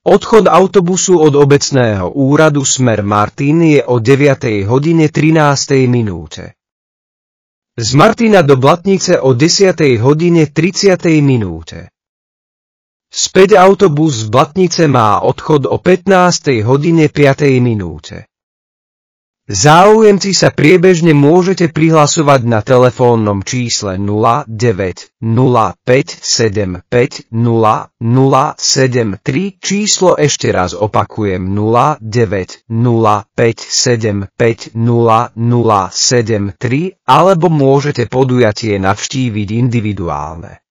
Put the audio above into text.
Odchod autobusu od obecného úradu smer Martin je o 9:13. Z Martina do Blatnice o 10:30. Späť autobus z Blatnice má odchod o 15:05. Záujemci sa priebežne môžete prihlasovať na telefónnom čísle 09 05 75 00 73. Číslo ešte raz opakujem 09 05 75 00 73, alebo môžete podujatie navštíviť individuálne.